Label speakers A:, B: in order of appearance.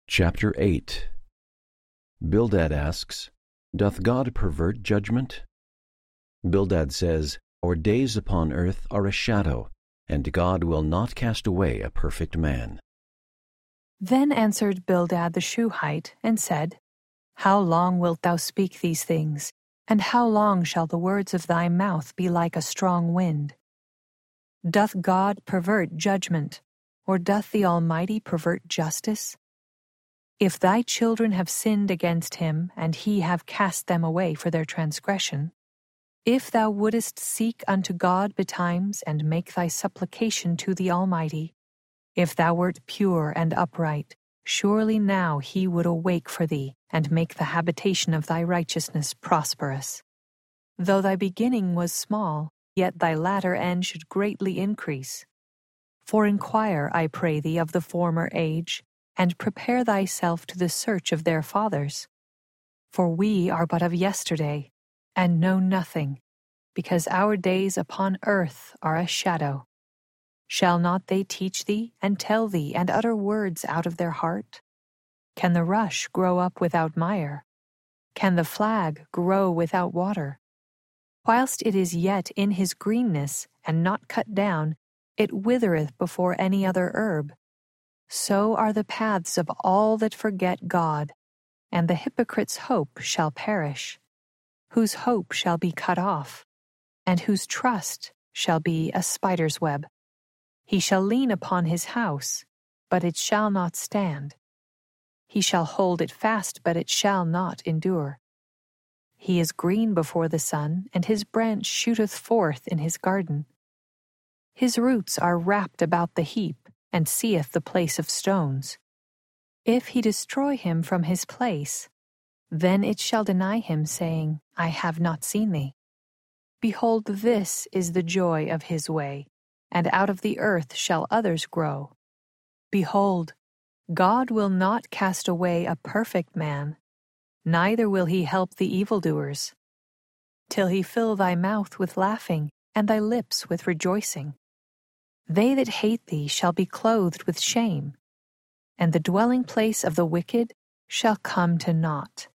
A: Chapter 8. Bildad asks, Doth God pervert judgment? Bildad says, Our days upon earth are a shadow, and God will not cast away a perfect man.
B: Then answered Bildad the Shuhite, and said, How long wilt thou speak these things, and how long shall the words of thy mouth be like a strong wind? Doth God pervert judgment, or doth the Almighty pervert justice? If thy children have sinned against him, and he have cast them away for their transgression, if thou wouldest seek unto God betimes, and make thy supplication to the Almighty, if thou wert pure and upright, surely now he would awake for thee, and make the habitation of thy righteousness prosperous. Though thy beginning was small, yet thy latter end should greatly increase. For inquire, I pray thee, of the former age, and prepare thyself to the search of their fathers. For we are but of yesterday, and know nothing, because our days upon earth are a shadow. Shall not they teach thee, and tell thee, and utter words out of their heart? Can the rush grow up without mire? Can the flag grow without water? Whilst it is yet in his greenness, and not cut down, it withereth before any other herb. So are the paths of all that forget God, and the hypocrite's hope shall perish, whose hope shall be cut off, and whose trust shall be a spider's web. He shall lean upon his house, but it shall not stand. He shall hold it fast, but it shall not endure. He is green before the sun, and his branch shooteth forth in his garden. His roots are wrapped about the heap, and seeth the place of stones. If he destroy him from his place, then it shall deny him, saying, I have not seen thee. Behold, this is the joy of his way, and out of the earth shall others grow. Behold, God will not cast away a perfect man, neither will he help the evildoers, till he fill thy mouth with laughing, and thy lips with rejoicing. They that hate thee shall be clothed with shame, and the dwelling place of the wicked shall come to naught.